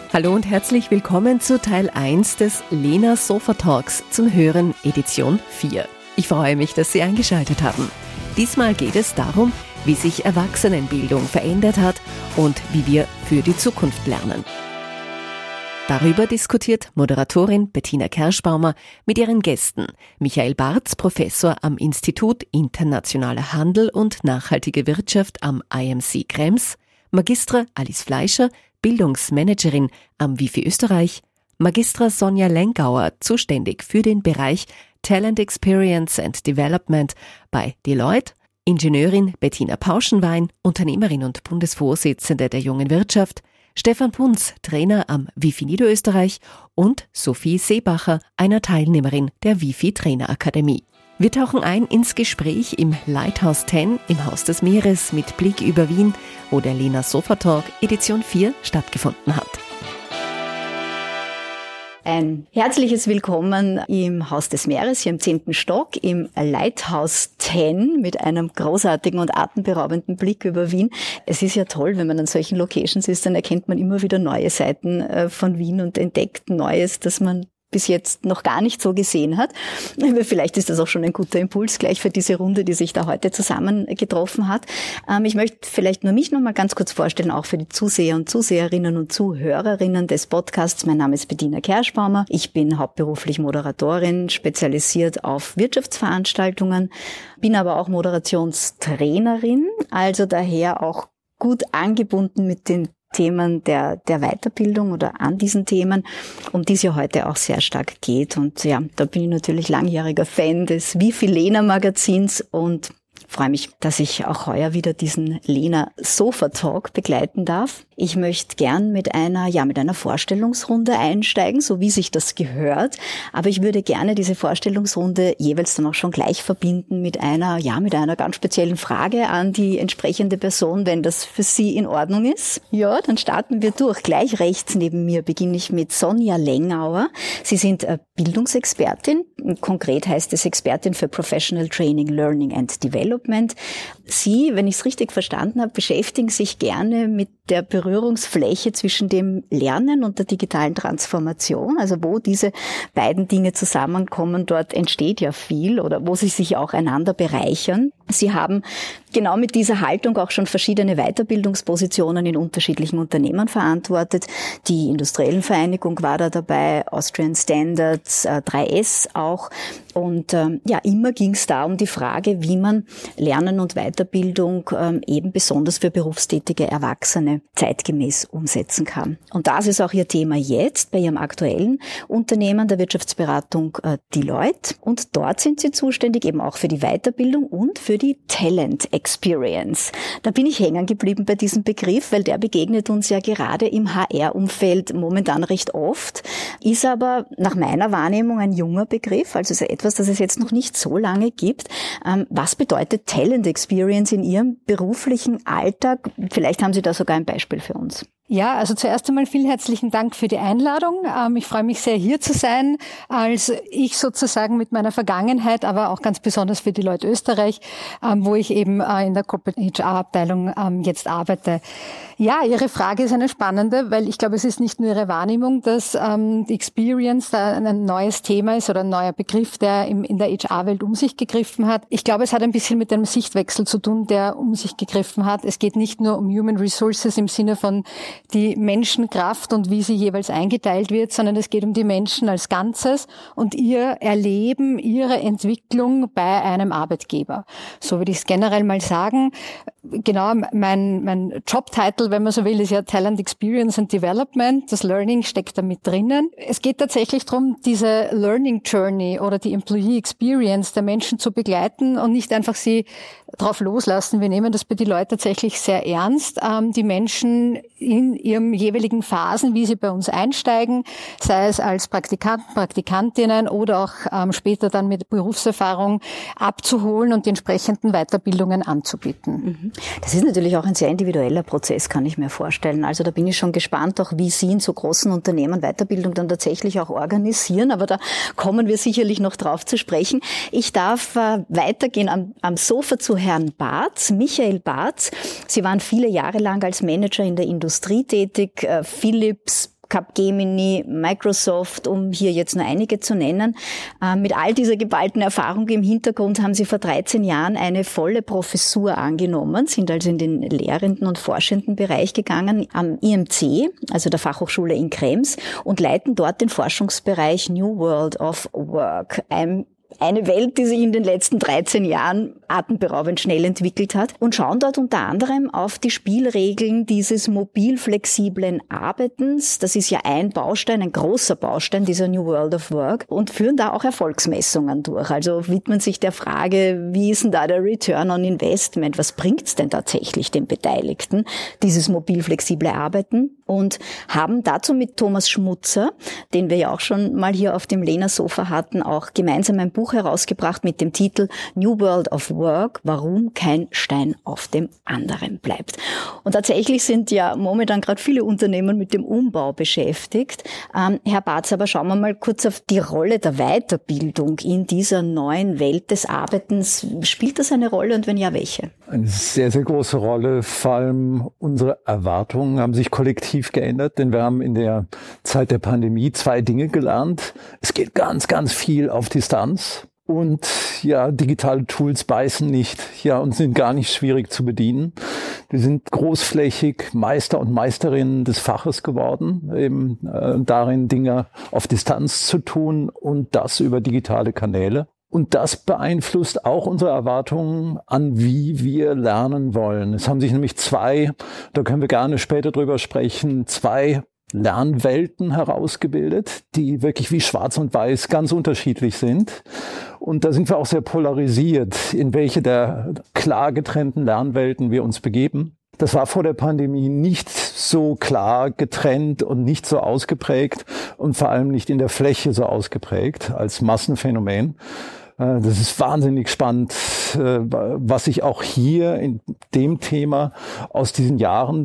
Hallo und herzlich willkommen zu Teil 1 des Lena Sofa Talks zum Hören Edition 4. Ich freue mich, dass Sie eingeschaltet haben. Diesmal geht es darum, wie sich Erwachsenenbildung verändert hat und wie wir für die Zukunft lernen. Darüber diskutiert Moderatorin Bettina Kerschbaumer mit ihren Gästen Michael Barz, Professor am Institut Internationaler Handel und Nachhaltige Wirtschaft am IMC Krems, Magistra Alice Fleischer, Bildungsmanagerin am WIFI Österreich, Magistra Sonja Lengauer, zuständig für den Bereich Talent Experience and Development bei Deloitte, Ingenieurin Bettina Pauschenwein, Unternehmerin und Bundesvorsitzende der Jungen Wirtschaft, Stefan Punz, Trainer am WIFI Niederösterreich und Sophie Seebacher, einer Teilnehmerin der WIFI Trainerakademie. Wir tauchen ein ins Gespräch im Lighthouse 10 im Haus des Meeres mit Blick über Wien, wo der Lena Sofa Talk Edition 4 stattgefunden hat. Ein herzliches Willkommen im Haus des Meeres, hier im 10. Stock, im Lighthouse 10 mit einem großartigen und atemberaubenden Blick über Wien. Es ist ja toll, wenn man an solchen Locations ist, dann erkennt man immer wieder neue Seiten von Wien und entdeckt Neues, das man bis jetzt noch gar nicht so gesehen hat. Vielleicht ist das auch schon ein guter Impuls gleich für diese Runde, die sich da heute zusammengetroffen hat. Ich möchte vielleicht nur mich noch mal ganz kurz vorstellen, auch für die Zuseher und Zuseherinnen und Zuhörerinnen des Podcasts. Mein Name ist Bettina Kerschbaumer. Ich bin hauptberuflich Moderatorin, spezialisiert auf Wirtschaftsveranstaltungen, bin aber auch Moderationstrainerin, also daher auch gut angebunden mit den Themen der Weiterbildung oder an diesen Themen, um die es ja heute auch sehr stark geht. Und ja, da bin ich natürlich langjähriger Fan des WIFI Lena Magazins und freue mich, dass ich auch heuer wieder diesen Lena Sofa Talk begleiten darf. Ich möchte gern mit einer Vorstellungsrunde einsteigen, so wie sich das gehört. Aber ich würde gerne diese Vorstellungsrunde jeweils dann auch schon gleich verbinden mit einer ganz speziellen Frage an die entsprechende Person, wenn das für Sie in Ordnung ist. Ja, dann starten wir durch. Gleich rechts neben mir beginne ich mit Sonja Lengauer. Sie sind Bildungsexpertin. Konkret heißt es Expertin für Professional Training, Learning and Development. Sie, wenn ich es richtig verstanden habe, beschäftigen sich gerne mit der Berührungsfläche zwischen dem Lernen und der digitalen Transformation, also wo diese beiden Dinge zusammenkommen, dort entsteht ja viel oder wo sie sich auch einander bereichern. Sie haben genau mit dieser Haltung auch schon verschiedene Weiterbildungspositionen in unterschiedlichen Unternehmen verantwortet. Die Industriellen Vereinigung war da dabei, Austrian Standards, 3S auch. Und immer ging es da um die Frage, wie man Lernen und Weiterbildung eben besonders für berufstätige Erwachsene zeitgemäß umsetzen kann. Und das ist auch ihr Thema jetzt bei ihrem aktuellen Unternehmen, der Wirtschaftsberatung Deloitte. Und dort sind sie zuständig eben auch für die Weiterbildung und für die Talent Experience. Da bin ich hängen geblieben bei diesem Begriff, weil der begegnet uns ja gerade im HR-Umfeld momentan recht oft, ist aber nach meiner Wahrnehmung ein junger Begriff, also ist etwas, das es jetzt noch nicht so lange gibt. Was bedeutet Talent Experience in Ihrem beruflichen Alltag? Vielleicht haben Sie da sogar ein Beispiel für uns. Ja, also zuerst einmal vielen herzlichen Dank für die Einladung. Ich freue mich sehr, hier zu sein, als ich sozusagen mit meiner Vergangenheit, aber auch ganz besonders für Deloitte Österreich, wo ich eben in der Corporate HR-Abteilung jetzt arbeite. Ja, Ihre Frage ist eine spannende, weil ich glaube, es ist nicht nur Ihre Wahrnehmung, dass die Experience da ein neues Thema ist oder ein neuer Begriff, der in der HR-Welt um sich gegriffen hat. Ich glaube, es hat ein bisschen mit einem Sichtwechsel zu tun, der um sich gegriffen hat. Es geht nicht nur um Human Resources im Sinne von die Menschenkraft und wie sie jeweils eingeteilt wird, sondern es geht um die Menschen als Ganzes und ihr Erleben, ihre Entwicklung bei einem Arbeitgeber. So würde ich es generell mal sagen. Genau, mein Jobtitel, wenn man so will, ist ja Talent Experience and Development. Das Learning steckt da mit drinnen. Es geht tatsächlich darum, diese Learning Journey oder die Employee Experience der Menschen zu begleiten und nicht einfach sie drauf loslassen. Wir nehmen das bei Deloitte tatsächlich sehr ernst. Die Menschen in ihren jeweiligen Phasen, wie sie bei uns einsteigen, sei es als Praktikanten, Praktikantinnen oder auch später dann mit Berufserfahrung abzuholen und die entsprechenden Weiterbildungen anzubieten. Das ist natürlich auch ein sehr individueller Prozess, kann ich mir vorstellen. Also da bin ich schon gespannt, auch wie Sie in so großen Unternehmen Weiterbildung dann tatsächlich auch organisieren. Aber da kommen wir sicherlich noch drauf zu sprechen. Ich darf weitergehen am Sofa zu Herrn Barz, Michael Barz. Sie waren viele Jahre lang als Manager in der Industrie tätig, Philips, Capgemini, Microsoft, um hier jetzt nur einige zu nennen. Mit all dieser geballten Erfahrung im Hintergrund haben sie vor 13 Jahren eine volle Professur angenommen, sind also in den lehrenden und forschenden Bereich gegangen am IMC, also der Fachhochschule in Krems, und leiten dort den Forschungsbereich New World of Work. Eine Welt, die sich in den letzten 13 Jahren atemberaubend schnell entwickelt hat, und schauen dort unter anderem auf die Spielregeln dieses mobil-flexiblen Arbeitens. Das ist ja ein Baustein, ein großer Baustein dieser New World of Work, und führen da auch Erfolgsmessungen durch. Also widmen sich der Frage, wie ist denn da der Return on Investment? Was bringt's denn tatsächlich den Beteiligten, dieses mobil-flexible Arbeiten? Und haben dazu mit Thomas Schmutzer, den wir ja auch schon mal hier auf dem Lehner-Sofa hatten, auch gemeinsam ein Buch herausgebracht mit dem Titel New World of Work, warum kein Stein auf dem anderen bleibt. Und tatsächlich sind ja momentan gerade viele Unternehmen mit dem Umbau beschäftigt. Herr Barz, aber schauen wir mal kurz auf die Rolle der Weiterbildung in dieser neuen Welt des Arbeitens. Spielt das eine Rolle, und wenn ja, welche? Eine sehr, sehr große Rolle. Vor allem unsere Erwartungen haben sich kollektiv geändert, denn wir haben in der Zeit der Pandemie 2 Dinge gelernt. Es geht ganz, ganz viel auf Distanz, und ja, digitale Tools beißen nicht, ja, und sind gar nicht schwierig zu bedienen. Wir sind großflächig Meister und Meisterinnen des Faches geworden, eben darin Dinge auf Distanz zu tun, und das über digitale Kanäle. Und das beeinflusst auch unsere Erwartungen an, wie wir lernen wollen. Es haben sich nämlich 2, da können wir gerne später drüber sprechen, 2 Lernwelten herausgebildet, die wirklich wie schwarz und weiß ganz unterschiedlich sind. Und da sind wir auch sehr polarisiert, in welche der klar getrennten Lernwelten wir uns begeben. Das war vor der Pandemie nicht so klar getrennt und nicht so ausgeprägt und vor allem nicht in der Fläche so ausgeprägt als Massenphänomen. Das ist wahnsinnig spannend, was sich auch hier in dem Thema aus diesen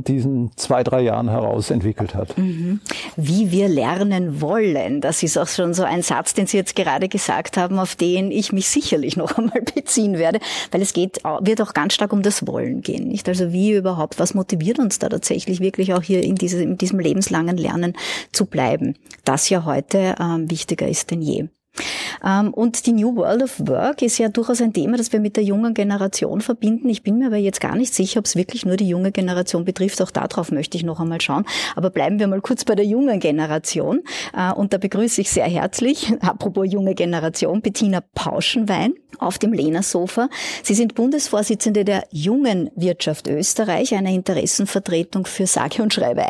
2-3 Jahren heraus entwickelt hat. Wie wir lernen wollen, das ist auch schon so ein Satz, den Sie jetzt gerade gesagt haben, auf den ich mich sicherlich noch einmal beziehen werde, weil es wird auch ganz stark um das Wollen gehen, nicht? Also wie überhaupt, was motiviert uns da tatsächlich wirklich auch hier in diesem lebenslangen Lernen zu bleiben, das ja heute wichtiger ist denn je. Und die New World of Work ist ja durchaus ein Thema, das wir mit der jungen Generation verbinden. Ich bin mir aber jetzt gar nicht sicher, ob es wirklich nur die junge Generation betrifft. Auch darauf möchte ich noch einmal schauen. Aber bleiben wir mal kurz bei der jungen Generation. Und da begrüße ich sehr herzlich, apropos junge Generation, Bettina Pauschenwein auf dem Lehner-Sofa. Sie sind Bundesvorsitzende der Jungen Wirtschaft Österreich, einer Interessenvertretung für sage und schreibe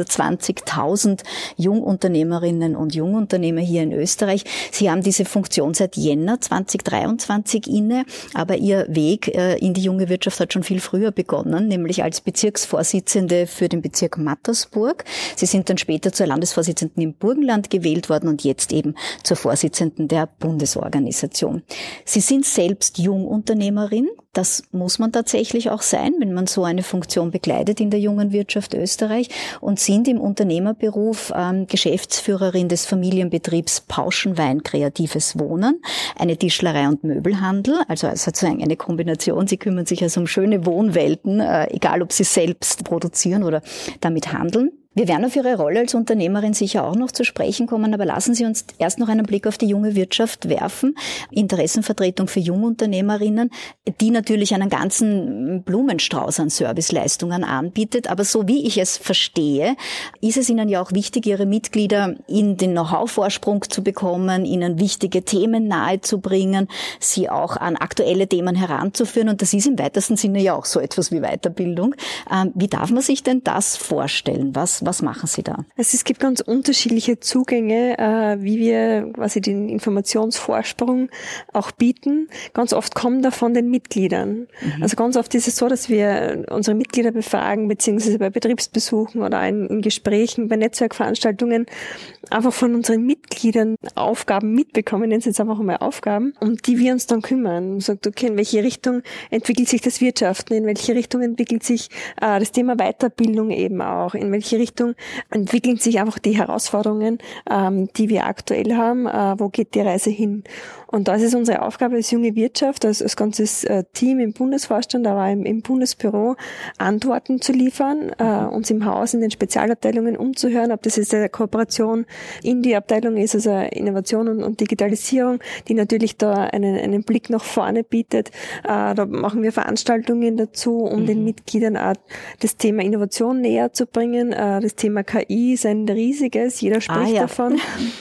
120.000 Jungunternehmerinnen und Jungunternehmer hier in Österreich. Sie haben diese Funktion seit Jänner 2023 inne, aber Ihr Weg in die junge Wirtschaft hat schon viel früher begonnen, nämlich als Bezirksvorsitzende für den Bezirk Mattersburg. Sie sind dann später zur Landesvorsitzenden im Burgenland gewählt worden und jetzt eben zur Vorsitzenden der Bundesorganisation. Sie sind selbst Jungunternehmerin. Das muss man tatsächlich auch sein, wenn man so eine Funktion bekleidet in der jungen Wirtschaft Österreich, und sind im Unternehmerberuf Geschäftsführerin des Familienbetriebs Pauschenwein Kreatives Wohnen, eine Tischlerei und Möbelhandel, also sozusagen eine Kombination. Sie kümmern sich also um schöne Wohnwelten, egal ob sie selbst produzieren oder damit handeln. Wir werden auf Ihre Rolle als Unternehmerin sicher auch noch zu sprechen kommen, aber lassen Sie uns erst noch einen Blick auf die junge Wirtschaft werfen. Interessenvertretung für Jungunternehmerinnen, die natürlich einen ganzen Blumenstrauß an Serviceleistungen anbietet. Aber so wie ich es verstehe, ist es Ihnen ja auch wichtig, Ihre Mitglieder in den Know-how-Vorsprung zu bekommen, ihnen wichtige Themen nahezubringen, sie auch an aktuelle Themen heranzuführen. Und das ist im weitesten Sinne ja auch so etwas wie Weiterbildung. Wie darf man sich denn das vorstellen? Was machen Sie da? Also es gibt ganz unterschiedliche Zugänge, wie wir quasi den Informationsvorsprung auch bieten. Ganz oft kommen da von den Mitgliedern. Also ganz oft ist es so, dass wir unsere Mitglieder befragen, beziehungsweise bei Betriebsbesuchen oder in Gesprächen, bei Netzwerkveranstaltungen einfach von unseren Mitgliedern Aufgaben mitbekommen, nennen Sie jetzt einfach mal Aufgaben, um die wir uns dann kümmern. Und sagt, okay, in welche Richtung entwickelt sich das Wirtschaften, in welche Richtung entwickelt sich das Thema Weiterbildung eben auch, in welche Richtung Richtung entwickeln sich einfach die Herausforderungen, die wir aktuell haben. Wo geht die Reise hin? Und da ist es unsere Aufgabe als junge Wirtschaft, als ganzes Team im Bundesvorstand, aber im Bundesbüro, Antworten zu liefern, uns im Haus in den Spezialabteilungen umzuhören, ob das jetzt eine Kooperation in die Abteilung ist, also Innovation und Digitalisierung, die natürlich da einen Blick nach vorne bietet. Da machen wir Veranstaltungen dazu, um den Mitgliedern auch das Thema Innovation näher zu bringen. Das Thema KI ist ein riesiges, jeder spricht davon.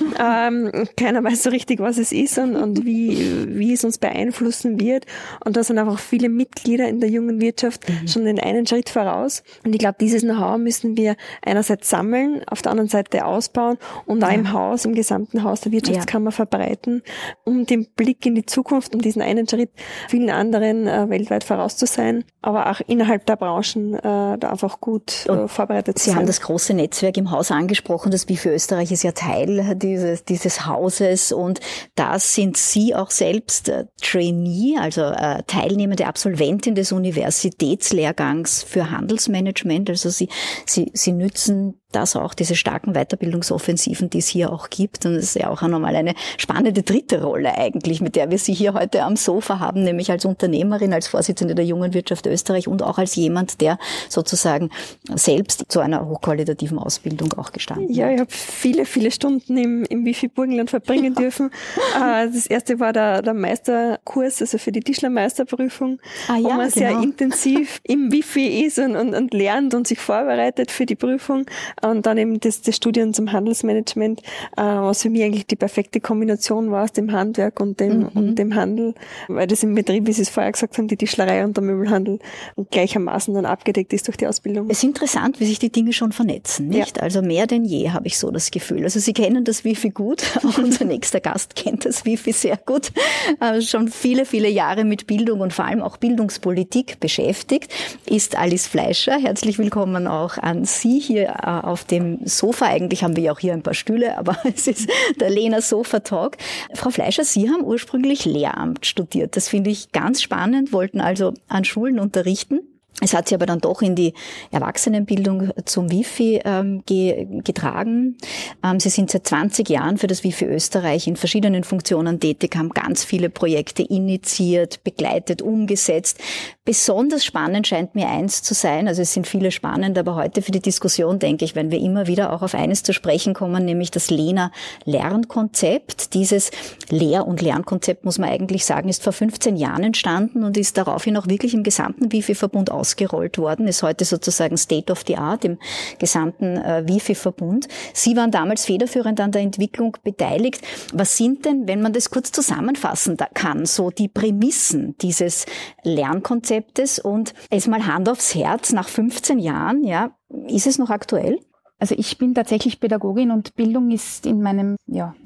Keiner weiß so richtig, was es ist und wie es uns beeinflussen wird. Und da sind einfach viele Mitglieder in der jungen Wirtschaft schon den einen Schritt voraus. Und ich glaube, dieses Know-how müssen wir einerseits sammeln, auf der anderen Seite ausbauen und auch im Haus, im gesamten Haus der Wirtschaftskammer verbreiten, um den Blick in die Zukunft, um diesen einen Schritt vielen anderen weltweit voraus zu sein, aber auch innerhalb der Branchen da einfach gut vorbereitet zu sein. Sie haben das große Netzwerk im Haus angesprochen. Das WIFI Österreich ist ja Teil dieses Hauses und da sind Sie auch selbst Trainee, also teilnehmende Absolventin des Universitätslehrgangs für Handelsmanagement. Also Sie nützen das auch, diese starken Weiterbildungsoffensiven, die es hier auch gibt. Und das ist ja auch nochmal eine spannende dritte Rolle eigentlich, mit der wir Sie hier heute am Sofa haben, nämlich als Unternehmerin, als Vorsitzende der Jungen Wirtschaft Österreich und auch als jemand, der sozusagen selbst zu einer hochqualitativen Ausbildung auch gestanden hat. Ja, ich habe viele Stunden im WIFI Burgenland verbringen dürfen. Das erste war der Meisterkurs, also für die Tischlermeisterprüfung, wo man sehr intensiv im WIFI ist und lernt und sich vorbereitet für die Prüfung. Und dann eben das Studium zum Handelsmanagement, was für mich eigentlich die perfekte Kombination war aus dem Handwerk und dem Handel, weil das im Betrieb, wie Sie es vorher gesagt haben, die Tischlerei und der Möbelhandel gleichermaßen dann abgedeckt ist durch die Ausbildung. Es ist interessant, wie sich die Dinge schon vernetzen, nicht? Ja. Also mehr denn je, habe ich so das Gefühl. Also Sie kennen das WIFI gut, auch unser nächster Gast kennt das WIFI sehr gut, schon viele Jahre mit Bildung und vor allem auch Bildungspolitik beschäftigt, ist Alice Fleischer. Herzlich willkommen auch an Sie hier auf dem Sofa. Eigentlich haben wir ja auch hier ein paar Stühle, aber es ist der Lena Sofa Talk. Frau Fleischer, Sie haben ursprünglich Lehramt studiert. Das finde ich ganz spannend, wollten also an Schulen unterrichten. Es hat sie aber dann doch in die Erwachsenenbildung zum WIFI getragen. Sie sind seit 20 Jahren für das WIFI Österreich in verschiedenen Funktionen tätig, haben ganz viele Projekte initiiert, begleitet, umgesetzt. Besonders spannend scheint mir eins zu sein, also es sind viele spannend, aber heute für die Diskussion denke ich, wenn wir immer wieder auch auf eines zu sprechen kommen, nämlich das Lena-Lernkonzept. Dieses Lehr- und Lernkonzept, muss man eigentlich sagen, ist vor 15 Jahren entstanden und ist daraufhin auch wirklich im gesamten WIFI-Verbund ausgerollt worden, ist heute sozusagen State of the Art im gesamten WIFI-Verbund. Sie waren damals federführend an der Entwicklung beteiligt. Was sind denn, wenn man das kurz zusammenfassen kann, so die Prämissen dieses Lernkonzeptes und jetzt mal Hand aufs Herz, nach 15 Jahren, ja, ist es noch aktuell? Also ich bin tatsächlich Pädagogin und Bildung ist in meiner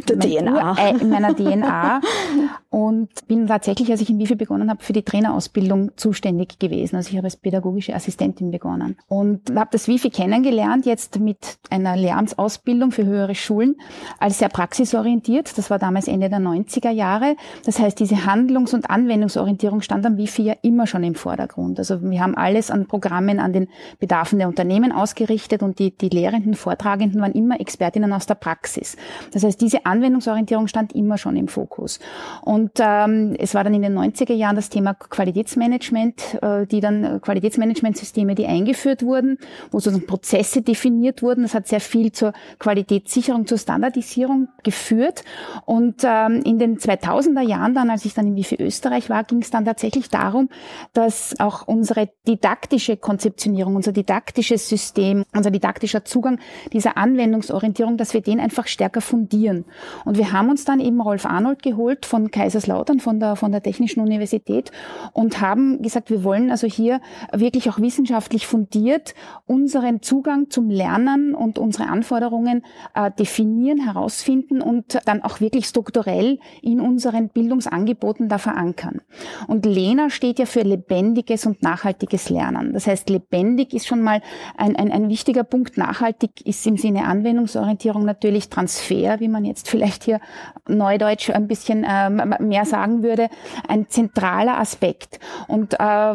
DNA und bin tatsächlich, als ich in WIFI begonnen habe, für die Trainerausbildung zuständig gewesen. Also ich habe als pädagogische Assistentin begonnen und habe das WIFI kennengelernt, jetzt mit einer Lehramtsausbildung für höhere Schulen, als sehr praxisorientiert. Das war damals Ende der 90er Jahre. Das heißt, diese Handlungs- und Anwendungsorientierung stand am WIFI ja immer schon im Vordergrund. Also wir haben alles an Programmen an den Bedarfen der Unternehmen ausgerichtet und die Lehrenden, Vortragenden waren immer Expertinnen aus der Praxis. Das heißt, diese Anwendungsorientierung stand immer schon im Fokus. Und es war dann in den 90er Jahren das Thema Qualitätsmanagement, die dann Qualitätsmanagementsysteme, die eingeführt wurden, wo sozusagen Prozesse definiert wurden. Das hat sehr viel zur Qualitätssicherung, zur Standardisierung geführt. Und in den 2000er Jahren dann, als ich dann im WIFI Österreich war, ging es dann tatsächlich darum, dass auch unsere didaktische Konzeptionierung, unser didaktisches System, unser didaktischer Zugang dieser Anwendungsorientierung, dass wir den einfach stärker fundieren. Und wir haben uns dann eben Rolf Arnold geholt von Kaiserslautern, von der Technischen Universität und haben gesagt, wir wollen also hier wirklich auch wissenschaftlich fundiert unseren Zugang zum Lernen und unsere Anforderungen definieren, herausfinden und dann auch wirklich strukturell in unseren Bildungsangeboten da verankern. Und Lena steht ja für lebendiges und nachhaltiges Lernen. Das heißt, lebendig ist schon mal ein wichtiger Punkt, nachhaltig Gleichzeitig ist im Sinne Anwendungsorientierung natürlich Transfer, wie man jetzt vielleicht hier neudeutsch ein bisschen mehr sagen würde, ein zentraler Aspekt. Und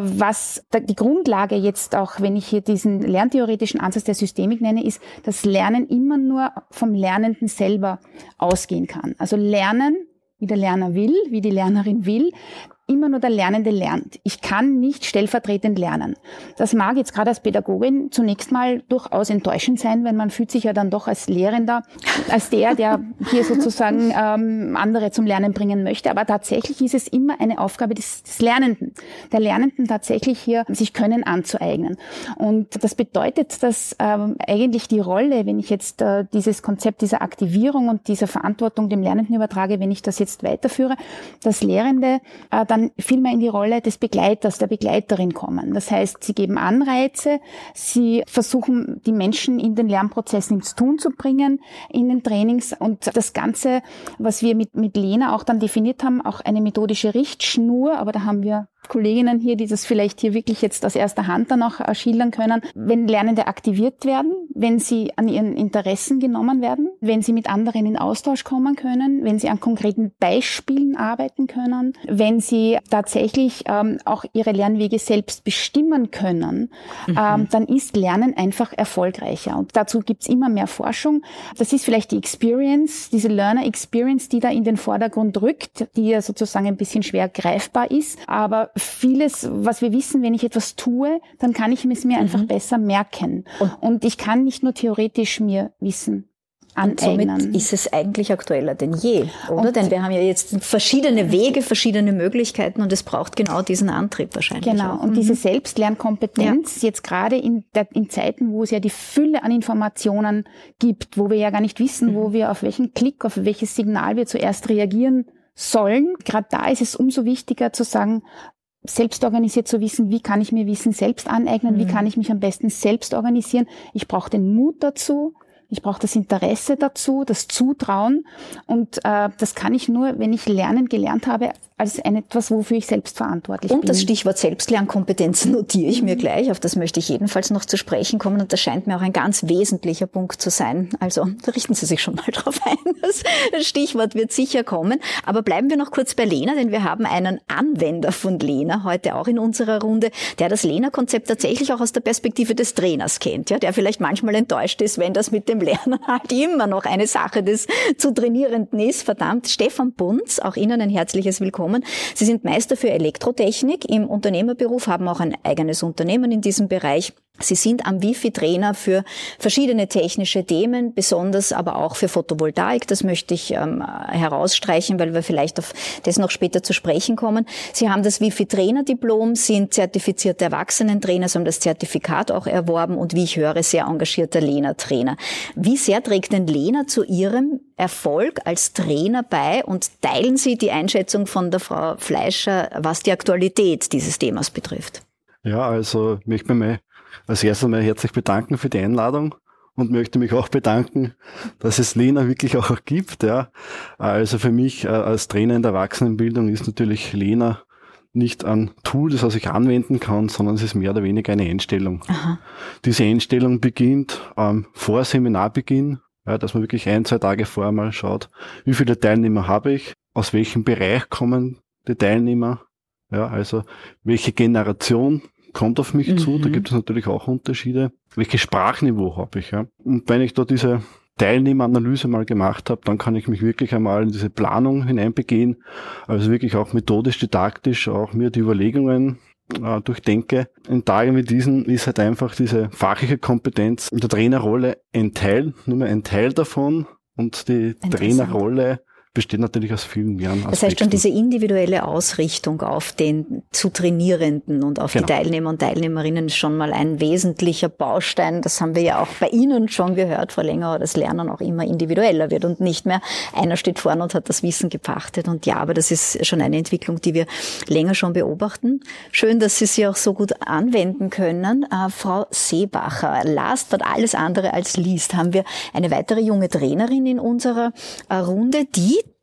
was die Grundlage jetzt auch, wenn ich hier diesen lerntheoretischen Ansatz der Systemik nenne, ist, dass Lernen immer nur vom Lernenden selber ausgehen kann. Also Lernen, wie der Lerner will, wie die Lernerin will, immer nur der Lernende lernt. Ich kann nicht stellvertretend lernen. Das mag jetzt gerade als Pädagogin zunächst mal durchaus enttäuschend sein, wenn man fühlt sich ja dann doch als Lehrender, als der hier sozusagen andere zum Lernen bringen möchte. Aber tatsächlich ist es immer eine Aufgabe des Lernenden, der Lernenden tatsächlich hier sich Können anzueignen. Und das bedeutet, dass eigentlich die Rolle, wenn ich jetzt dieses Konzept dieser Aktivierung und dieser Verantwortung dem Lernenden übertrage, wenn ich das jetzt weiterführe, dass Lehrende dann viel mehr in die Rolle des Begleiters, der Begleiterin kommen. Das heißt, sie geben Anreize, sie versuchen, die Menschen in den Lernprozessen ins Tun zu bringen, in den Trainings. Und das Ganze, was wir mit Lena auch dann definiert haben, auch eine methodische Richtschnur, aber da haben wir Kolleginnen hier, die das vielleicht hier wirklich jetzt aus erster Hand dann auch schildern können. Wenn Lernende aktiviert werden, wenn sie an ihren Interessen genommen werden, wenn sie mit anderen in Austausch kommen können, wenn sie an konkreten Beispielen arbeiten können, wenn sie tatsächlich auch ihre Lernwege selbst bestimmen können, dann ist Lernen einfach erfolgreicher. Und dazu gibt's immer mehr Forschung. Das ist vielleicht die Experience, diese Learner Experience, die da in den Vordergrund rückt, die ja sozusagen ein bisschen schwer greifbar ist, aber vieles, was wir wissen, wenn ich etwas tue, dann kann ich es mir einfach besser merken. Und ich kann nicht nur theoretisch mir Wissen aneignen. Und somit ist es eigentlich aktueller denn je, oder? Denn wir haben ja jetzt verschiedene Wege, verschiedene Möglichkeiten und es braucht genau diesen Antrieb wahrscheinlich. Genau. Und diese Selbstlernkompetenz, jetzt gerade in Zeiten, wo es ja die Fülle an Informationen gibt, wo wir ja gar nicht wissen, wo wir auf welchen Klick, auf welches Signal wir zuerst reagieren sollen. Gerade da ist es umso wichtiger zu sagen, selbst organisiert zu wissen, wie kann ich mir Wissen selbst aneignen, wie kann ich mich am besten selbst organisieren. Ich brauche den Mut dazu, ich brauche das Interesse dazu, das Zutrauen und das kann ich nur, wenn ich Lernen gelernt habe, als etwas, wofür ich selbst verantwortlich bin. Und das Stichwort Selbstlernkompetenz notiere ich mir gleich, auf das möchte ich jedenfalls noch zu sprechen kommen und das scheint mir auch ein ganz wesentlicher Punkt zu sein. Also da richten Sie sich schon mal drauf ein, das Stichwort wird sicher kommen. Aber bleiben wir noch kurz bei Lena, denn wir haben einen Anwender von Lena heute auch in unserer Runde, der das Lena-Konzept tatsächlich auch aus der Perspektive des Trainers kennt, ja, der vielleicht manchmal enttäuscht ist, wenn das mit dem Lernen halt immer noch eine Sache des zu Trainierenden ist. Verdammt, Stefan Bunz, auch Ihnen ein herzliches Willkommen. Sie sind Meister für Elektrotechnik im Unternehmerberuf, haben auch ein eigenes Unternehmen in diesem Bereich. Sie sind am Wifi-Trainer für verschiedene technische Themen, besonders aber auch für Photovoltaik. Das möchte ich herausstreichen, weil wir vielleicht auf das noch später zu sprechen kommen. Sie haben das Wifi-Trainer-Diplom, sind zertifizierte Erwachsenentrainer, Sie haben das Zertifikat auch erworben und wie ich höre, sehr engagierter Lena-Trainer. Wie sehr trägt denn Lena zu Ihrem Erfolg als Trainer bei und teilen Sie die Einschätzung von der Frau Fleischer, was die Aktualität dieses Themas betrifft? Ja, also ich möchte mich als erstes mal herzlich bedanken für die Einladung und möchte mich auch bedanken, dass es Lena wirklich auch gibt. Ja. Also für mich als Trainer in der Erwachsenenbildung ist natürlich Lena nicht ein Tool, das ich anwenden kann, sondern es ist mehr oder weniger eine Einstellung. Aha. Diese Einstellung beginnt vor Seminarbeginn, ja, dass man wirklich 1-2 Tage vorher mal schaut, wie viele Teilnehmer habe ich, aus welchem Bereich kommen die Teilnehmer, ja, also welche Generation kommt auf mich zu, da gibt es natürlich auch Unterschiede. Welches Sprachniveau habe ich? Ja? Und wenn ich da diese Teilnehmeranalyse mal gemacht habe, dann kann ich mich wirklich einmal in diese Planung hineinbegehen, also wirklich auch methodisch, didaktisch, auch mir die Überlegungen durchdenke. In Tagen wie diesen ist halt einfach diese fachliche Kompetenz in der Trainerrolle nur mehr ein Teil davon und die Trainerrolle besteht natürlich aus vielen mehr Aspekten. Das heißt schon diese individuelle Ausrichtung auf den zu Trainierenden und auf die Teilnehmer und Teilnehmerinnen ist schon mal ein wesentlicher Baustein. Das haben wir ja auch bei Ihnen schon gehört vor längerer, dass Lernen auch immer individueller wird und nicht mehr einer steht vorne und hat das Wissen gepachtet. Und ja, aber das ist schon eine Entwicklung, die wir länger schon beobachten. Schön, dass Sie sie auch so gut anwenden können. Frau Seebacher, last but alles andere als least haben wir eine weitere junge Trainerin in unserer Runde, die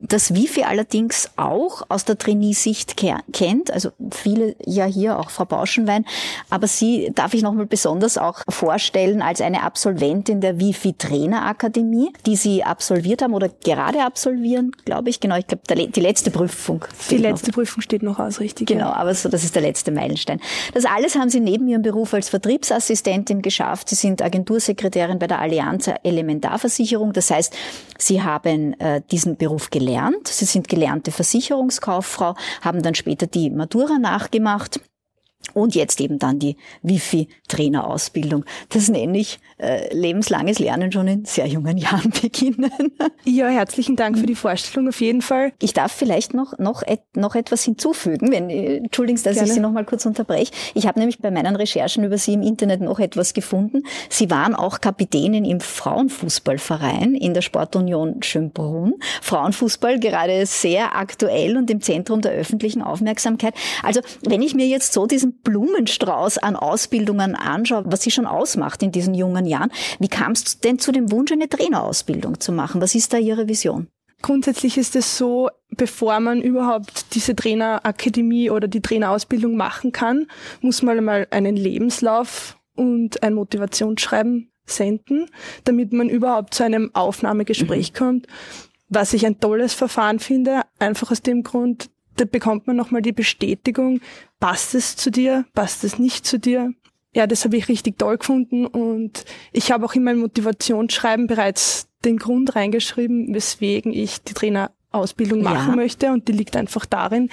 das Wifi allerdings auch aus der Trainee-Sicht kennt, also viele ja hier, auch Frau Bauschenwein, aber Sie darf ich nochmal besonders auch vorstellen als eine Absolventin der Wifi-Trainerakademie, die Sie absolviert haben oder gerade absolvieren, glaube ich. Genau, ich glaube, die letzte Prüfung. Die letzte Prüfung steht noch aus, richtig. Genau, ja. aber so, das ist der letzte Meilenstein. Das alles haben Sie neben Ihrem Beruf als Vertriebsassistentin geschafft. Sie sind Agentursekretärin bei der Allianz Elementarversicherung. Das heißt, Sie haben diesen Beruf gelernt. Sie sind gelernte Versicherungskauffrau, haben dann später die Matura nachgemacht und jetzt eben dann die Wifi-Trainerausbildung. Das nenne ich lebenslanges Lernen schon in sehr jungen Jahren beginnen. Ja, herzlichen Dank für die Vorstellung auf jeden Fall. Ich darf vielleicht noch etwas hinzufügen, entschuldigen Sie, dass Gerne. ich Sie noch mal kurz unterbreche. Ich habe nämlich bei meinen Recherchen über Sie im Internet noch etwas gefunden. Sie waren auch Kapitänin im Frauenfußballverein in der Sportunion Schönbrunn. Frauenfußball gerade sehr aktuell und im Zentrum der öffentlichen Aufmerksamkeit. Also wenn ich mir jetzt so diesen Blumenstrauß an Ausbildungen anschaue, was Sie schon ausmacht in diesen jungen Jahren, wie kam es denn zu dem Wunsch, eine Trainerausbildung zu machen? Was ist da Ihre Vision? Grundsätzlich ist es so, bevor man überhaupt diese Trainerakademie oder die Trainerausbildung machen kann, muss man einmal einen Lebenslauf und ein Motivationsschreiben senden, damit man überhaupt zu einem Aufnahmegespräch kommt. Was ich ein tolles Verfahren finde, einfach aus dem Grund, da bekommt man nochmal die Bestätigung, passt es zu dir, passt es nicht zu dir. Ja, das habe ich richtig toll gefunden und ich habe auch in mein Motivationsschreiben bereits den Grund reingeschrieben, weswegen ich die Trainerausbildung machen möchte und die liegt einfach darin,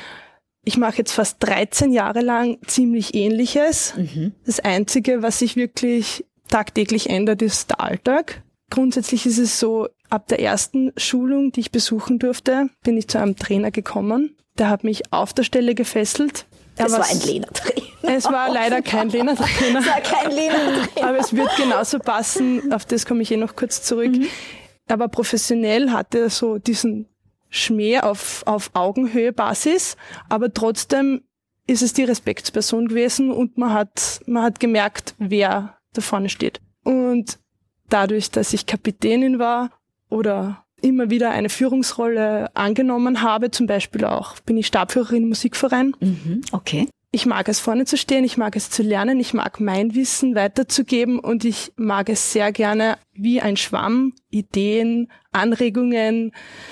ich mache jetzt fast 13 Jahre lang ziemlich Ähnliches. Das Einzige, was sich wirklich tagtäglich ändert, ist der Alltag. Grundsätzlich ist es so, ab der ersten Schulung, die ich besuchen durfte, bin ich zu einem Trainer gekommen. Der hat mich auf der Stelle gefesselt. Das war ein Lena-Trainer. Es war leider kein Lena-Trainer. Es war kein Lena-Trainer. Aber es wird genauso passen, auf das komme ich noch kurz zurück. Aber professionell hatte er so diesen Schmäh auf Augenhöhe Basis, aber trotzdem ist es die Respektsperson gewesen und man hat gemerkt, wer da vorne steht. Und dadurch, dass ich Kapitänin war oder immer wieder eine Führungsrolle angenommen habe, zum Beispiel auch bin ich Stabführerin im Musikverein. Okay. Ich mag es, vorne zu stehen, ich mag es zu lernen, ich mag mein Wissen weiterzugeben und ich mag es sehr gerne, wie ein Schwamm Ideen, Anregungen,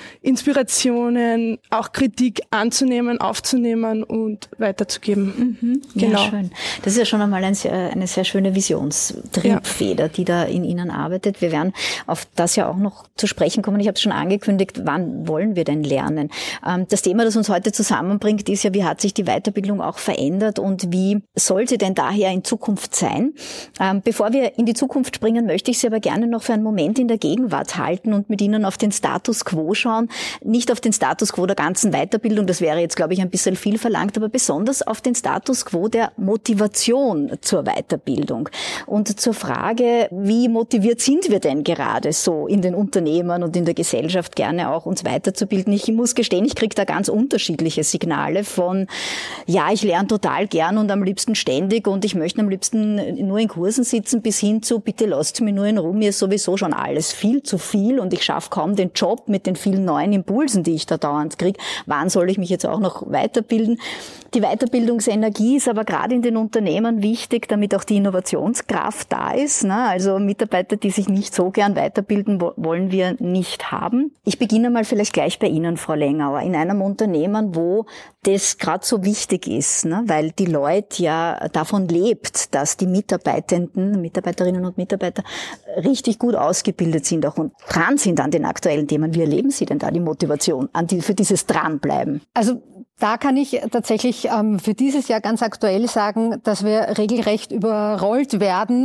Inspirationen, auch Kritik anzunehmen, aufzunehmen und weiterzugeben. Genau. Ja, schön. Das ist ja schon einmal eine sehr schöne Visionstriebfeder, die da in Ihnen arbeitet. Wir werden auf das ja auch noch zu sprechen kommen. Ich habe es schon angekündigt, wann wollen wir denn lernen? Das Thema, das uns heute zusammenbringt, ist ja, wie hat sich die Weiterbildung auch verändert und wie soll sie denn daher in Zukunft sein? Bevor wir in die Zukunft springen, möchte ich Sie aber gerne noch für einen Moment in der Gegenwart halten und mit Ihnen auf den Status quo schauen. Nicht auf den Status quo der ganzen Weiterbildung, das wäre jetzt, glaube ich, ein bisschen viel verlangt, aber besonders auf den Status quo der Motivation zur Weiterbildung. Und zur Frage, wie motiviert sind wir denn gerade so in den Unternehmen und in der Gesellschaft gerne auch uns weiterzubilden? Ich muss gestehen, ich kriege da ganz unterschiedliche Signale von, ja, ich lerne total gern und am liebsten ständig und ich möchte am liebsten nur in Kursen sitzen, bis hin zu, bitte lasst mich nur in Ruhe, mir ist sowieso schon alles viel zu viel und ich schaffe kaum den Job mit den vielen neuen Impulsen, die ich da dauernd kriege. Wann soll ich mich jetzt auch noch weiterbilden? Die Weiterbildungsenergie ist aber gerade in den Unternehmen wichtig, damit auch die Innovationskraft da ist. Also Mitarbeiter, die sich nicht so gern weiterbilden, wollen wir nicht haben. Ich beginne mal vielleicht gleich bei Ihnen, Frau Lengauer, in einem Unternehmen, wo das gerade so wichtig ist, weil die Leute ja davon lebt, dass die Mitarbeiterinnen und Mitarbeiter richtig gut ausgebildet sind auch und dran sind an den aktuellen Themen. Wie erleben Sie denn da die Motivation für dieses Dranbleiben? Also da kann ich tatsächlich für dieses Jahr ganz aktuell sagen, dass wir regelrecht überschwemmt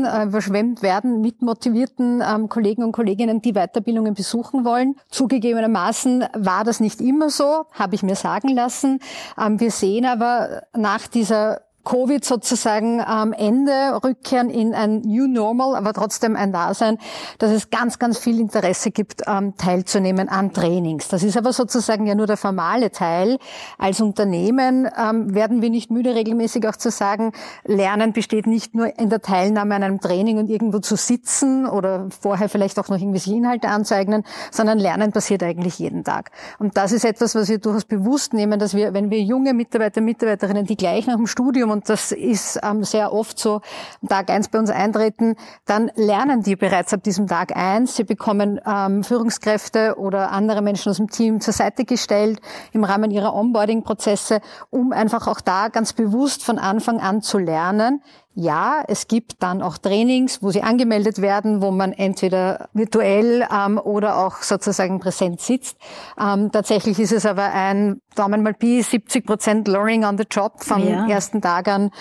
werden mit motivierten Kollegen und Kolleginnen, die Weiterbildungen besuchen wollen. Zugegebenermaßen war das nicht immer so, habe ich mir sagen lassen. Wir sehen aber nach dieser Covid sozusagen am Ende rückkehren in ein New Normal, aber trotzdem ein Dasein, dass es ganz, ganz viel Interesse gibt, teilzunehmen an Trainings. Das ist aber sozusagen ja nur der formale Teil. Als Unternehmen werden wir nicht müde, regelmäßig auch zu sagen, Lernen besteht nicht nur in der Teilnahme an einem Training und irgendwo zu sitzen oder vorher vielleicht auch noch irgendwelche Inhalte anzueignen, sondern Lernen passiert eigentlich jeden Tag. Und das ist etwas, was wir durchaus bewusst nehmen, dass wir, wenn wir junge Mitarbeiter, Mitarbeiterinnen, die gleich nach dem Studium, und das ist sehr oft so, Tag 1 bei uns eintreten, dann lernen die bereits ab diesem Tag 1. Sie bekommen Führungskräfte oder andere Menschen aus dem Team zur Seite gestellt im Rahmen ihrer Onboarding-Prozesse, um einfach auch da ganz bewusst von Anfang an zu lernen. Ja, es gibt dann auch Trainings, wo sie angemeldet werden, wo man entweder virtuell oder auch sozusagen präsent sitzt. Tatsächlich ist es aber ein Daumen mal Pi, 70% Learning on the Job vom ersten Tag an,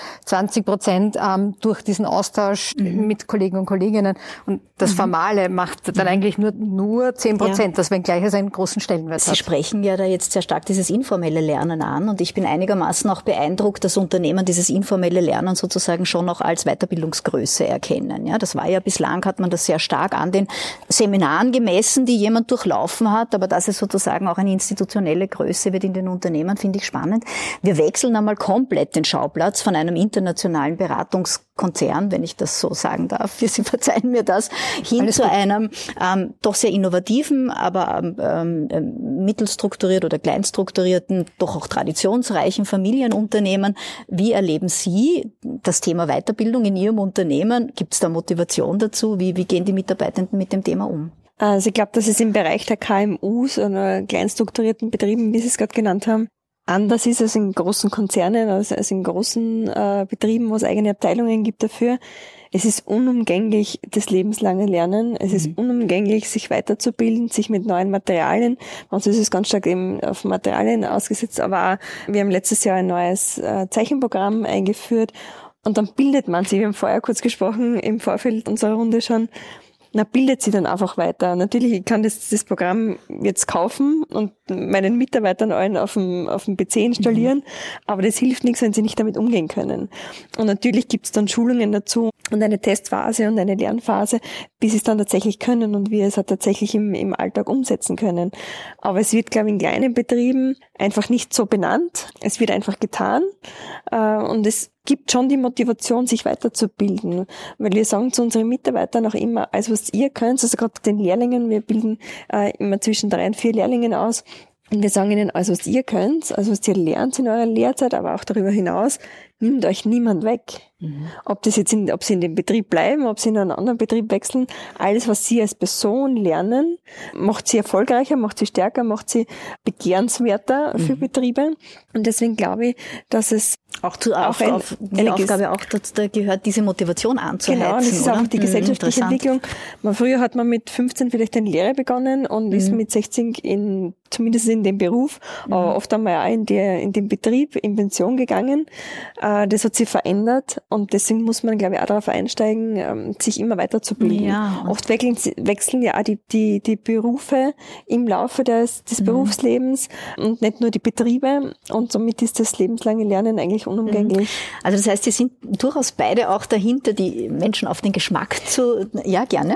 20% durch diesen Austausch mit Kollegen und Kolleginnen. Und das Formale macht dann eigentlich nur 10%, das wenngleich es einen großen Stellenwert hat. Sie sprechen ja da jetzt sehr stark dieses informelle Lernen an und ich bin einigermaßen auch beeindruckt, dass Unternehmen dieses informelle Lernen sozusagen schon noch als Weiterbildungsgröße erkennen. Ja, das war ja bislang, hat man das sehr stark an den Seminaren gemessen, die jemand durchlaufen hat, aber dass es sozusagen auch eine institutionelle Größe wird in den Unternehmen, finde ich spannend. Wir wechseln einmal komplett den Schauplatz von einem internationalen Beratungskonzern, wenn ich das so sagen darf, Sie verzeihen mir das, hin zu einem doch sehr innovativen, aber mittelstrukturiert oder kleinstrukturierten, doch auch traditionsreichen Familienunternehmen. Wie erleben Sie das Thema Weiterbildung in Ihrem Unternehmen? Gibt es da Motivation dazu? Wie gehen die Mitarbeitenden mit dem Thema um? Also ich glaube, dass es im Bereich der KMUs oder kleinstrukturierten Betrieben, wie Sie es gerade genannt haben, anders ist als in großen Konzernen, als in großen Betrieben, wo es eigene Abteilungen gibt dafür. Es ist unumgänglich das lebenslange Lernen. Es ist unumgänglich, sich weiterzubilden, sich mit neuen Materialien. Bei uns ist es ganz stark eben auf Materialien ausgesetzt, aber auch, wir haben letztes Jahr ein neues Zeichenprogramm eingeführt und dann bildet man sich. Wir haben vorher kurz gesprochen, im Vorfeld unserer Runde schon, bildet sie dann einfach weiter. Natürlich, ich kann das Programm jetzt kaufen und meinen Mitarbeitern allen auf dem PC installieren, aber das hilft nichts, wenn sie nicht damit umgehen können. Und natürlich gibt es dann Schulungen dazu und eine Testphase und eine Lernphase, bis sie es dann tatsächlich können und wir es halt tatsächlich im Alltag umsetzen können. Aber es wird, glaube ich, in kleinen Betrieben einfach nicht so benannt. Es wird einfach getan und es gibt schon die Motivation, sich weiterzubilden. Weil wir sagen zu unseren Mitarbeitern auch immer, also was ihr könnt, also gerade den Lehrlingen, wir bilden immer zwischen 3 und 4 Lehrlingen aus, und wir sagen ihnen, also was ihr könnt, also was ihr lernt in eurer Lehrzeit, aber auch darüber hinaus, nimmt euch niemand weg. Ob das jetzt ob sie in dem Betrieb bleiben, ob sie in einen anderen Betrieb wechseln, alles, was sie als Person lernen, macht sie erfolgreicher, macht sie stärker, macht sie begehrenswerter für Betriebe. Und deswegen glaube ich, dass es die Aufgabe auch, da gehört diese Motivation anzuheizen. Genau, das ist oder? auch die gesellschaftliche Entwicklung. Früher hat man mit 15 vielleicht eine Lehre begonnen und ist mit 60 zumindest in dem Beruf, aber oft einmal auch in dem Betrieb in Pension gegangen. Das hat sich verändert und deswegen muss man, glaube ich, auch darauf einsteigen, sich immer weiterzubilden. Ja, oft wechseln ja auch die Berufe im Laufe des Berufslebens und nicht nur die Betriebe und somit ist das lebenslange Lernen eigentlich unumgänglich. Also das heißt, Sie sind durchaus beide auch dahinter, die Menschen auf den Geschmack ja, gerne.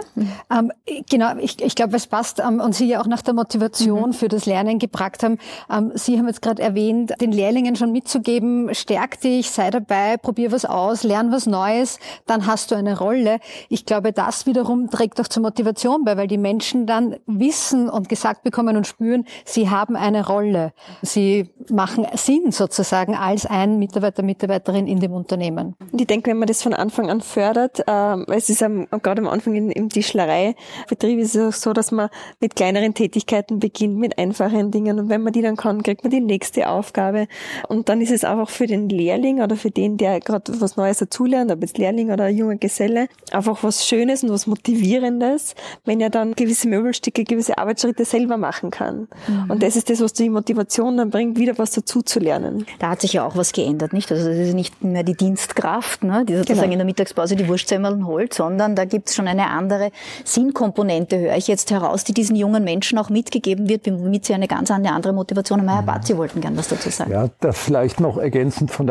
Genau, ich glaube, es passt und Sie ja auch nach der Motivation für das Lernen gefragt haben. Sie haben jetzt gerade erwähnt, den Lehrlingen schon mitzugeben, stärk dich, sei dabei, probier was aus, lern was Neues, dann hast du eine Rolle. Ich glaube, das wiederum trägt auch zur Motivation bei, weil die Menschen dann wissen und gesagt bekommen und spüren, sie haben eine Rolle. Sie machen Sinn sozusagen als ein Mitarbeiter, Mitarbeiterin in dem Unternehmen. Und ich denke, wenn man das von Anfang an fördert, weil es ist gerade am Anfang im Tischlereibetrieb ist es auch so, dass man mit kleineren Tätigkeiten beginnt, mit einfachen Dingen und wenn man die dann kann, kriegt man die nächste Aufgabe und dann ist es einfach für den Lehrling oder für den, der gerade was Neues dazulernt, ob jetzt Lehrling oder ein junger Geselle, einfach was Schönes und was Motivierendes, wenn er dann gewisse Möbelstücke, gewisse Arbeitsschritte selber machen kann. Und das ist das, was die Motivation dann bringt, wieder was dazu zu lernen. Da hat sich ja auch was geändert, nicht? Also das ist nicht mehr die Dienstkraft, ne, die sozusagen in der Mittagspause die Wurstsemmeln holt, sondern da gibt es schon eine andere Sinnkomponente, höre ich jetzt heraus, die diesen jungen Menschen auch mitgegeben wird, womit sie eine ganz andere Motivation haben. Herr Batz, Sie wollten gern was dazu sagen. Ja, da vielleicht noch ergänzend von der anderen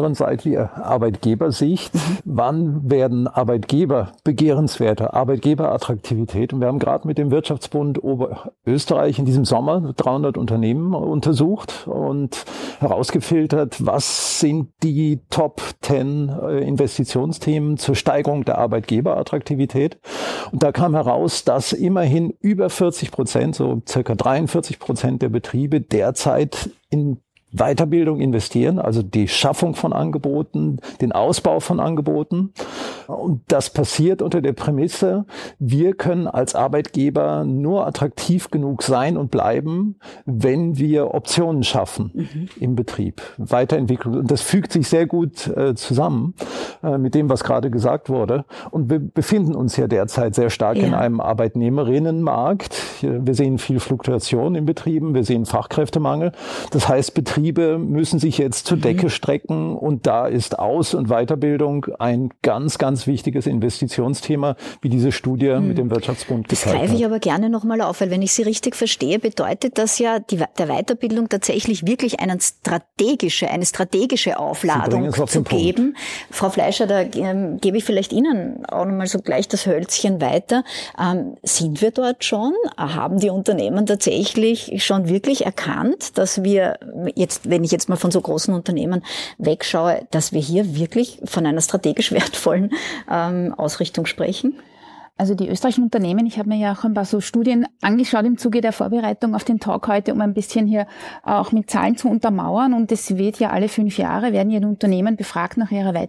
anderen Seite die Arbeitgebersicht. Wann werden Arbeitgeber begehrenswerter, Arbeitgeberattraktivität? Und wir haben gerade mit dem Wirtschaftsbund Oberösterreich in diesem Sommer 300 Unternehmen untersucht und herausgefiltert, was sind die Top 10 Investitionsthemen zur Steigerung der Arbeitgeberattraktivität. Und da kam heraus, dass immerhin über 40%, so circa 43% der Betriebe derzeit in Weiterbildung investieren, also die Schaffung von Angeboten, den Ausbau von Angeboten. Und das passiert unter der Prämisse, wir können als Arbeitgeber nur attraktiv genug sein und bleiben, wenn wir Optionen schaffen im Betrieb, Weiterentwicklung. Und das fügt sich sehr gut zusammen mit dem, was gerade gesagt wurde. Und wir befinden uns ja derzeit sehr stark in einem Arbeitnehmerinnenmarkt. Wir sehen viel Fluktuation in Betrieben, wir sehen Fachkräftemangel. Das heißt, Betriebe müssen sich jetzt zur Decke strecken und da ist Aus- und Weiterbildung ein ganz, ganz wichtiges Investitionsthema, wie diese Studie mit dem Wirtschaftsbund gezeigt hat. Das greife ich aber gerne nochmal auf, weil wenn ich Sie richtig verstehe, bedeutet das ja der Weiterbildung tatsächlich wirklich eine strategische Aufladung zu geben. Frau Fleischer, da gebe ich vielleicht Ihnen auch nochmal so gleich das Hölzchen weiter. Sind wir dort schon? Haben die Unternehmen tatsächlich schon wirklich erkannt, dass wir jetzt, wenn ich jetzt mal von so großen Unternehmen wegschaue, dass wir hier wirklich von einer strategisch wertvollen Ausrichtung sprechen? Also die österreichischen Unternehmen, ich habe mir ja auch ein paar so Studien angeschaut im Zuge der Vorbereitung auf den Talk heute, um ein bisschen hier auch mit Zahlen zu untermauern. Und es wird ja alle 5 Jahre, werden ja die Unternehmen befragt nach ihrer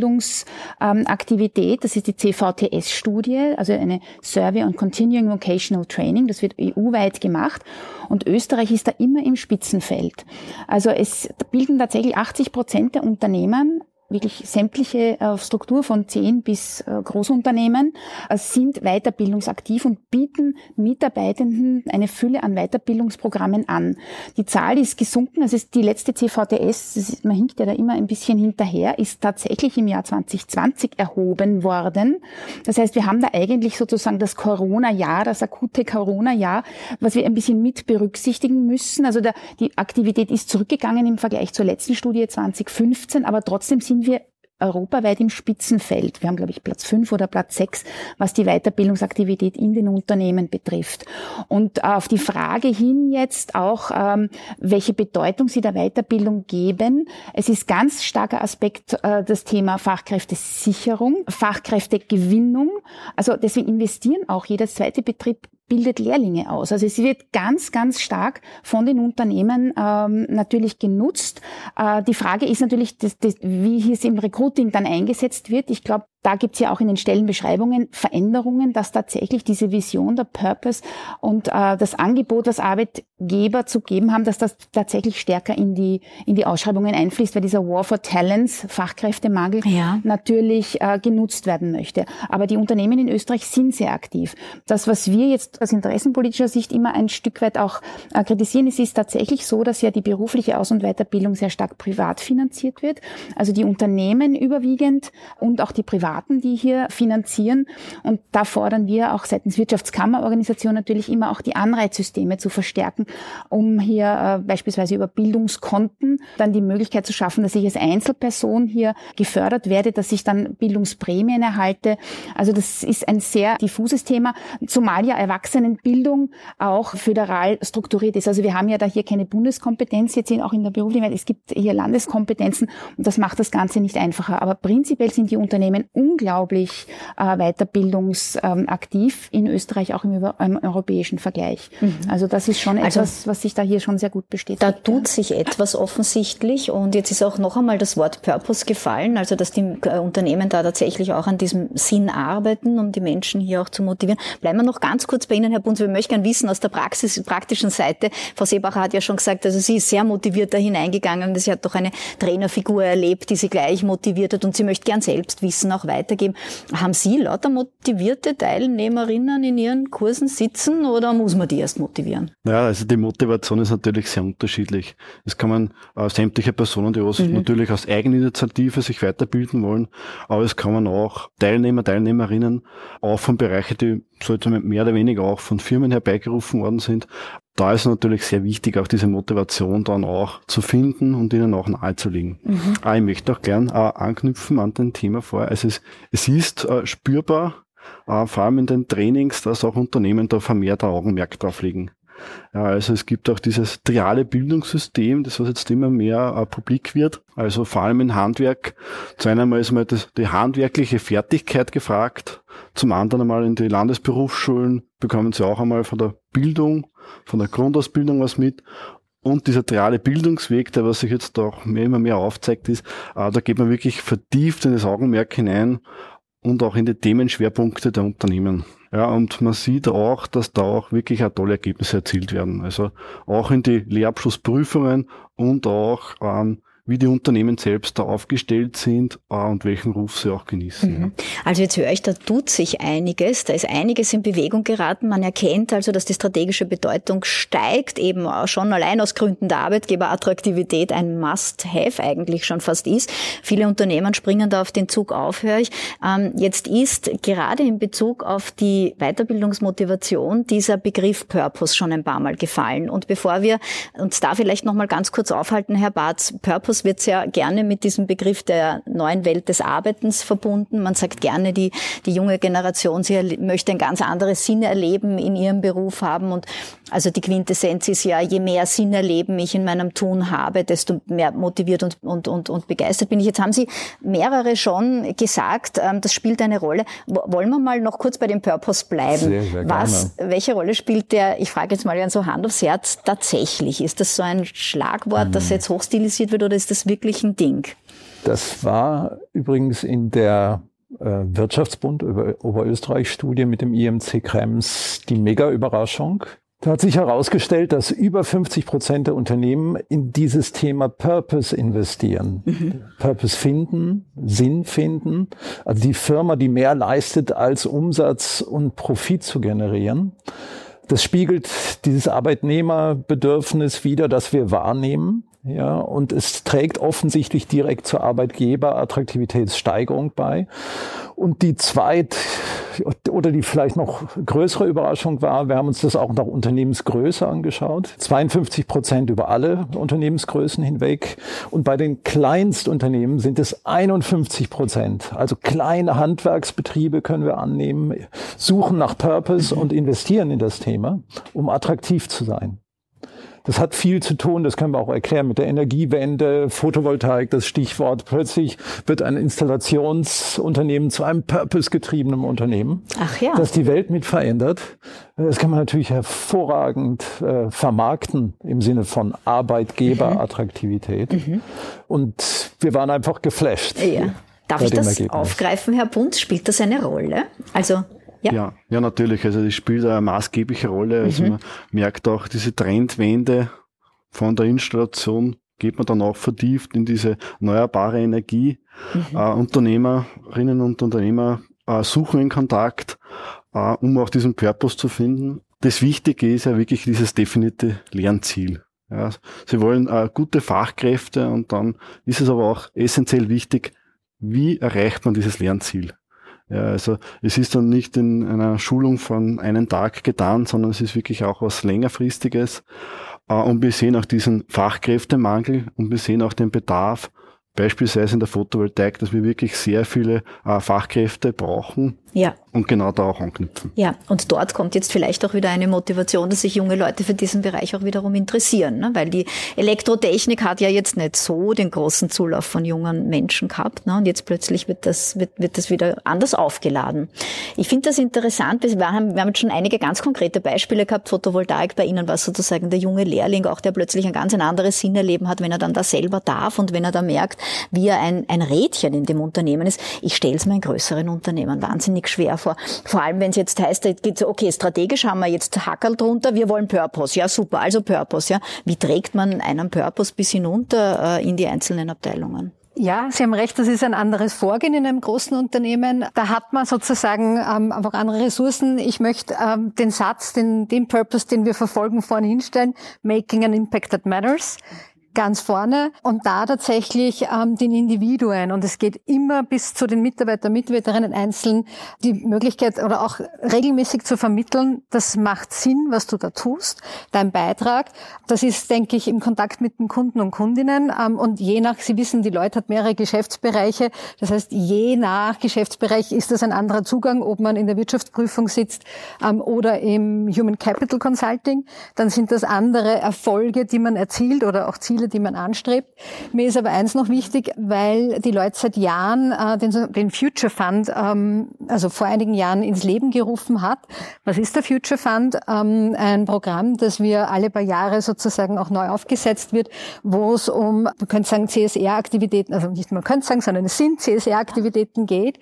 Weiterbildungsaktivität. Das ist die CVTS-Studie, also eine Survey on Continuing Vocational Training. Das wird EU-weit gemacht. Und Österreich ist da immer im Spitzenfeld. Also es bilden tatsächlich 80% der Unternehmen, wirklich sämtliche Struktur von 10 bis Großunternehmen sind weiterbildungsaktiv und bieten Mitarbeitenden eine Fülle an Weiterbildungsprogrammen an. Die Zahl ist gesunken, also die letzte CVTS, man hinkt ja da immer ein bisschen hinterher, ist tatsächlich im Jahr 2020 erhoben worden. Das heißt, wir haben da eigentlich sozusagen das Corona-Jahr, das akute Corona-Jahr, was wir ein bisschen mit berücksichtigen müssen. Also die Aktivität ist zurückgegangen im Vergleich zur letzten Studie 2015, aber trotzdem sind wir europaweit im Spitzenfeld. Wir haben, glaube ich, Platz 5 oder Platz 6, was die Weiterbildungsaktivität in den Unternehmen betrifft. Und auf die Frage hin jetzt auch, welche Bedeutung Sie der Weiterbildung geben. Es ist ganz starker Aspekt das Thema Fachkräftesicherung, Fachkräftegewinnung. Also deswegen investieren auch jeder zweite Betrieb bildet Lehrlinge aus. Also es wird ganz, ganz stark von den Unternehmen natürlich genutzt. Die Frage ist natürlich, wie hier es im Recruiting dann eingesetzt wird. Ich glaube, da gibt es ja auch in den Stellenbeschreibungen Veränderungen, dass tatsächlich diese Vision, der Purpose und das Angebot, das Arbeitgeber zu geben haben, dass das tatsächlich stärker in die Ausschreibungen einfließt, weil dieser War for Talents, Fachkräftemangel, natürlich genutzt werden möchte. Aber die Unternehmen in Österreich sind sehr aktiv. Das, was wir jetzt aus interessenpolitischer Sicht immer ein Stück weit auch kritisieren, es ist tatsächlich so, dass ja die berufliche Aus- und Weiterbildung sehr stark privat finanziert wird. Also die Unternehmen überwiegend und auch die Privaten, die hier finanzieren. Und da fordern wir auch seitens Wirtschaftskammerorganisation natürlich immer auch die Anreizsysteme zu verstärken, um hier beispielsweise über Bildungskonten dann die Möglichkeit zu schaffen, dass ich als Einzelperson hier gefördert werde, dass ich dann Bildungsprämien erhalte. Also das ist ein sehr diffuses Thema, zumal ja Erwachsenenbildung auch föderal strukturiert ist. Also wir haben ja da hier keine Bundeskompetenz, jetzt auch in der beruflichen Welt. Es gibt hier Landeskompetenzen und das macht das Ganze nicht einfacher. Aber prinzipiell sind die Unternehmen unglaublich weiterbildungsaktiv in Österreich, auch im europäischen Vergleich. Also das ist schon etwas, was sich da hier schon sehr gut bestätigt. Da tut sich etwas offensichtlich und jetzt ist auch noch einmal das Wort Purpose gefallen, also dass die Unternehmen da tatsächlich auch an diesem Sinn arbeiten, um die Menschen hier auch zu motivieren. Bleiben wir noch ganz kurz bei Ihnen, Herr Bunz. Wir möchten gerne wissen aus der praktischen Seite. Frau Seebacher hat ja schon gesagt, also sie ist sehr motiviert da hineingegangen und sie hat doch eine Trainerfigur erlebt, die sie gleich motiviert hat und sie möchte gern selbst Wissen auch weitergeben. Haben Sie lauter motivierte Teilnehmerinnen in Ihren Kursen sitzen oder muss man die erst motivieren? Ja, also die Motivation ist natürlich sehr unterschiedlich. Das kann man sämtliche Personen, die natürlich aus Eigeninitiative sich weiterbilden wollen, aber es kann man auch Teilnehmer, Teilnehmerinnen auch von Bereichen, die so mehr oder weniger auch von Firmen herbeigerufen worden sind, da ist natürlich sehr wichtig, auch diese Motivation dann auch zu finden und ihnen auch nahezulegen. Ich möchte auch gern anknüpfen an den Thema vorher. Also es ist spürbar, vor allem in den Trainings, dass auch Unternehmen da vermehrt Augenmerk drauf legen. Ja, also es gibt auch dieses triale Bildungssystem, das was jetzt immer mehr publik wird. Also vor allem im Handwerk. Zu einem ist mal die handwerkliche Fertigkeit gefragt. Zum anderen einmal in die Landesberufsschulen bekommen sie auch einmal von der Bildung, von der Grundausbildung was mit. Und dieser triale Bildungsweg, der was sich jetzt auch immer mehr aufzeigt, ist, da geht man wirklich vertieft in das Augenmerk hinein und auch in die Themenschwerpunkte der Unternehmen. Ja, und man sieht auch, dass da auch wirklich auch tolle Ergebnisse erzielt werden. Also auch in die Lehrabschlussprüfungen und auch wie die Unternehmen selbst da aufgestellt sind und welchen Ruf sie auch genießen. Ja. Also jetzt höre ich, da tut sich einiges, da ist einiges in Bewegung geraten. Man erkennt also, dass die strategische Bedeutung steigt, eben auch schon allein aus Gründen der Arbeitgeberattraktivität ein Must-Have eigentlich schon fast ist. Viele Unternehmen springen da auf den Zug auf, höre ich. Jetzt ist gerade in Bezug auf die Weiterbildungsmotivation dieser Begriff Purpose schon ein paar Mal gefallen. Und bevor wir uns da vielleicht noch mal ganz kurz aufhalten, Herr Barz, Purpose wird sehr gerne mit diesem Begriff der neuen Welt des Arbeitens verbunden. Man sagt gerne, die junge Generation, sie möchte ein ganz anderes Sinn erleben in ihrem Beruf haben. Und also die Quintessenz ist ja, je mehr Sinn erleben ich in meinem Tun habe, desto mehr motiviert und begeistert bin ich. Jetzt haben Sie mehrere schon gesagt, das spielt eine Rolle. Wollen wir mal noch kurz bei dem Purpose bleiben? Sehr, sehr gerne. Welche Rolle spielt der, ich frage jetzt mal ganz so Hand aufs Herz, tatsächlich? Ist das so ein Schlagwort, das jetzt hochstilisiert wird, oder ist das wirklich ein Ding? Das war übrigens in der Wirtschaftsbund Oberösterreich-Studie mit dem IMC Krems die Mega-Überraschung. Da hat sich herausgestellt, dass über 50% der Unternehmen in dieses Thema Purpose investieren. Purpose finden, Sinn finden. Also die Firma, die mehr leistet, als Umsatz und Profit zu generieren. Das spiegelt dieses Arbeitnehmerbedürfnis wider, das wir wahrnehmen. Ja, und es trägt offensichtlich direkt zur Arbeitgeberattraktivitätssteigerung bei. Und die die vielleicht noch größere Überraschung war, wir haben uns das auch nach Unternehmensgröße angeschaut. 52% über alle Unternehmensgrößen hinweg. Und bei den Kleinstunternehmen sind es 51%. Also kleine Handwerksbetriebe können wir annehmen, suchen nach Purpose und investieren in das Thema, um attraktiv zu sein. Das hat viel zu tun, das können wir auch erklären, mit der Energiewende, Photovoltaik, das Stichwort. Plötzlich wird ein Installationsunternehmen zu einem purpose-getriebenen Unternehmen, das die Welt mit verändert. Das kann man natürlich hervorragend vermarkten im Sinne von Arbeitgeberattraktivität. Und wir waren einfach geflasht. Ja. Darf ich das aufgreifen, Herr Bunz? Spielt das eine Rolle? Also ja, natürlich. Also das spielt eine maßgebliche Rolle. Also man merkt auch diese Trendwende von der Installation, geht man dann auch vertieft in diese erneuerbare Energie. Unternehmerinnen und Unternehmer suchen in Kontakt, um auch diesen Purpose zu finden. Das Wichtige ist ja wirklich dieses definierte Lernziel. Ja, sie wollen gute Fachkräfte, und dann ist es aber auch essentiell wichtig, wie erreicht man dieses Lernziel? Ja, also es ist dann nicht in einer Schulung von einem Tag getan, sondern es ist wirklich auch was längerfristiges. Und wir sehen auch diesen Fachkräftemangel und wir sehen auch den Bedarf, beispielsweise in der Photovoltaik, dass wir wirklich sehr viele Fachkräfte brauchen. Ja. Und genau da auch anknüpfen. Ja, und dort kommt jetzt vielleicht auch wieder eine Motivation, dass sich junge Leute für diesen Bereich auch wiederum interessieren, ne? Weil die Elektrotechnik hat ja jetzt nicht so den großen Zulauf von jungen Menschen gehabt, ne? Und jetzt plötzlich wird das wieder anders aufgeladen. Ich finde das interessant, wir haben jetzt schon einige ganz konkrete Beispiele gehabt. Photovoltaik, bei Ihnen war sozusagen der junge Lehrling, auch der plötzlich ein ganz anderes Sinnerleben hat, wenn er dann da selber darf und wenn er da merkt, wie er ein Rädchen in dem Unternehmen ist. Ich stelle es mir in größeren Unternehmen wahnsinnig schwer vor. Vor allem, wenn es jetzt heißt, okay, strategisch haben wir jetzt Hackerl drunter, wir wollen Purpose. Ja, super, also Purpose. Ja. Wie trägt man einen Purpose bis hinunter in die einzelnen Abteilungen? Ja, Sie haben recht, das ist ein anderes Vorgehen in einem großen Unternehmen. Da hat man sozusagen einfach andere Ressourcen. Ich möchte den Satz, den Purpose, den wir verfolgen, vorne hinstellen, making an impact that matters. ganz vorne und da tatsächlich den Individuen, und es geht immer bis zu den Mitarbeiterinnen einzeln, die Möglichkeit oder auch regelmäßig zu vermitteln, das macht Sinn, was du da tust, dein Beitrag. Das ist, denke ich, im Kontakt mit den Kunden und Kundinnen und je nach, Sie wissen, die Leute hat mehrere Geschäftsbereiche, das heißt, je nach Geschäftsbereich ist das ein anderer Zugang, ob man in der Wirtschaftsprüfung sitzt oder im Human Capital Consulting, dann sind das andere Erfolge, die man erzielt oder auch Ziele, die man anstrebt. Mir ist aber eins noch wichtig, weil die Leute seit Jahren den Future Fund, also vor einigen Jahren ins Leben gerufen hat. Was ist der Future Fund? Ein Programm, das wir alle paar Jahre sozusagen auch neu aufgesetzt wird, wo es um, man könnte sagen, CSR-Aktivitäten, also nicht man könnte sagen, sondern es sind CSR-Aktivitäten geht.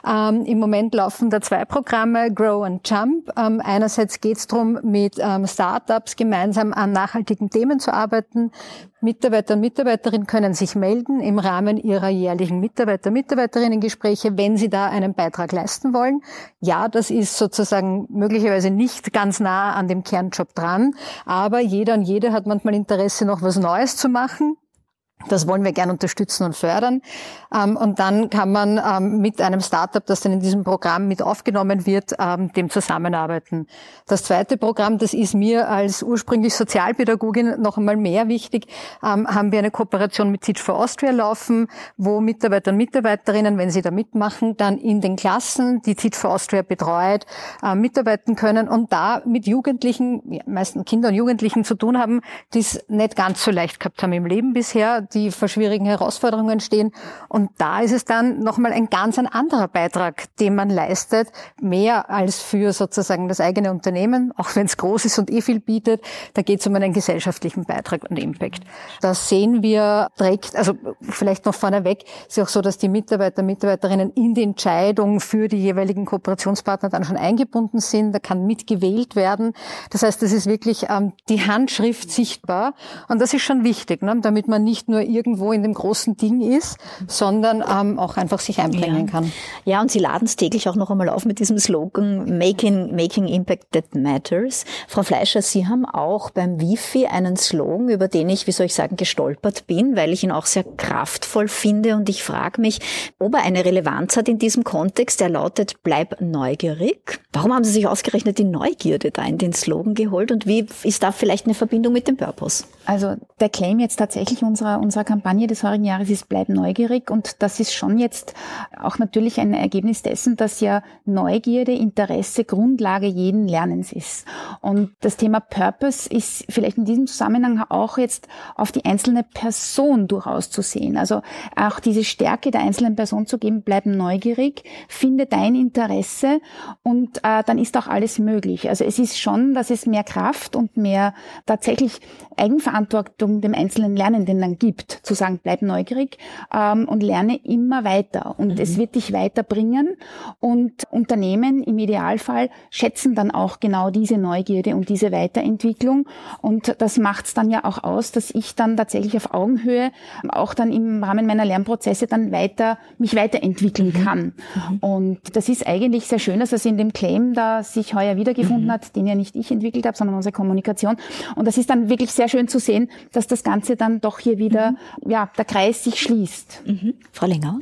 Im Moment laufen da 2 Programme, Grow and Jump. Einerseits geht es darum, mit Startups gemeinsam an nachhaltigen Themen zu arbeiten. Mitarbeiter und Mitarbeiterinnen können sich melden im Rahmen ihrer jährlichen Mitarbeiterinnen-Gespräche, wenn sie da einen Beitrag leisten wollen. Ja, das ist sozusagen möglicherweise nicht ganz nah an dem Kernjob dran, aber jeder und jede hat manchmal Interesse, noch was Neues zu machen. Das wollen wir gern unterstützen und fördern. Und dann kann man mit einem Startup, das dann in diesem Programm mit aufgenommen wird, dem zusammenarbeiten. Das zweite Programm, das ist mir als ursprünglich Sozialpädagogin noch einmal mehr wichtig, haben wir eine Kooperation mit Teach for Austria laufen, wo Mitarbeiter und Mitarbeiterinnen, wenn sie da mitmachen, dann in den Klassen, die Teach for Austria betreut, mitarbeiten können und da mit Jugendlichen, meisten Kinder und Jugendlichen zu tun haben, die es nicht ganz so leicht gehabt haben im Leben bisher, die vor schwierigen Herausforderungen stehen. Und da ist es dann nochmal ein anderer Beitrag, den man leistet, mehr als für sozusagen das eigene Unternehmen, auch wenn es groß ist und viel bietet. Da geht es um einen gesellschaftlichen Beitrag und Impact. Das sehen wir direkt, also vielleicht noch vorneweg, ist auch so, dass die Mitarbeiter und Mitarbeiterinnen in die Entscheidung für die jeweiligen Kooperationspartner dann schon eingebunden sind. Da kann mitgewählt werden. Das heißt, es ist wirklich die Handschrift sichtbar. Und das ist schon wichtig, ne? Damit man nicht nur irgendwo in dem großen Ding ist, sondern auch einfach sich einbringen kann. Ja, und Sie laden es täglich auch noch einmal auf mit diesem Slogan Making Impact That Matters. Frau Fleischer, Sie haben auch beim WIFI einen Slogan, über den ich, gestolpert bin, weil ich ihn auch sehr kraftvoll finde und ich frage mich, ob er eine Relevanz hat in diesem Kontext. Er lautet, bleib neugierig. Warum haben Sie sich ausgerechnet die Neugierde da in den Slogan geholt und wie ist da vielleicht eine Verbindung mit dem Purpose? Also der Claim jetzt tatsächlich unserer Kampagne des heurigen Jahres ist, bleib neugierig, und das ist schon jetzt auch natürlich ein Ergebnis dessen, dass ja Neugierde, Interesse Grundlage jeden Lernens ist. Und das Thema Purpose ist vielleicht in diesem Zusammenhang auch jetzt auf die einzelne Person durchaus zu sehen. Also auch diese Stärke der einzelnen Person zu geben, bleib neugierig, finde dein Interesse und dann ist auch alles möglich. Also es ist schon, dass es mehr Kraft und mehr tatsächlich Eigenverantwortung dem einzelnen Lernenden dann gibt, zu sagen, bleib neugierig und lerne immer weiter. Und es wird dich weiterbringen. Und Unternehmen im Idealfall schätzen dann auch genau diese Neugierde und diese Weiterentwicklung. Und das macht es dann ja auch aus, dass ich dann tatsächlich auf Augenhöhe auch dann im Rahmen meiner Lernprozesse dann mich weiterentwickeln kann. Und das ist eigentlich sehr schön, dass es in dem Claim da sich heuer wiedergefunden hat, den ja nicht ich entwickelt habe, sondern unsere Kommunikation. Und das ist dann wirklich sehr schön zu sehen, dass das Ganze dann doch hier wieder, der Kreis sich schließt. Frau Lengauer?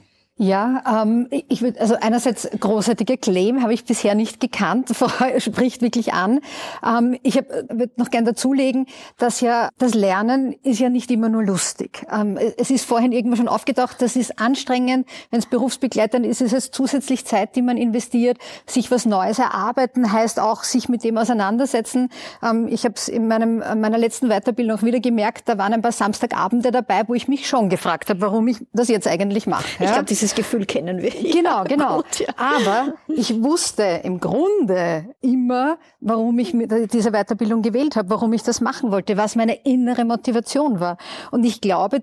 Ja, ich würde, also einerseits großartiger Claim habe ich bisher nicht gekannt, spricht wirklich an. Ich würde noch gern dazulegen, dass ja das Lernen ist ja nicht immer nur lustig. Es ist vorhin irgendwann schon aufgetaucht, das ist anstrengend, wenn es berufsbegleitend ist, ist es zusätzlich Zeit, die man investiert. Sich was Neues erarbeiten heißt auch sich mit dem auseinandersetzen. Ich habe es in meiner letzten Weiterbildung auch wieder gemerkt, da waren ein paar Samstagabende dabei, wo ich mich schon gefragt habe, warum ich das jetzt eigentlich mache. Ja? Ich glaube, dieses Gefühl kennen wir. Genau. Gut, ja. Aber ich wusste im Grunde immer, warum ich diese Weiterbildung gewählt habe, warum ich das machen wollte, was meine innere Motivation war. Und ich glaube,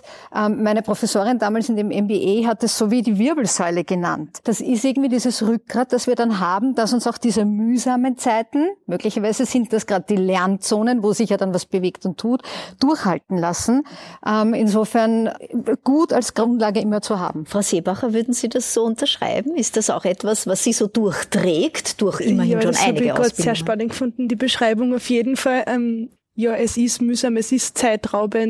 meine Professorin damals in dem MBA hat es so wie die Wirbelsäule genannt. Das ist irgendwie dieses Rückgrat, das wir dann haben, dass uns auch diese mühsamen Zeiten, möglicherweise sind das gerade die Lernzonen, wo sich ja dann was bewegt und tut, durchhalten lassen. Insofern gut als Grundlage immer zu haben. Frau Seebacher, würden Sie das so unterschreiben? Ist das auch etwas, was Sie so durchträgt, durch immerhin schon einige Ausbildungen? Ja, das habe ich gerade sehr spannend gefunden, die Beschreibung auf jeden Fall. Es ist mühsam, es ist zeitraubend,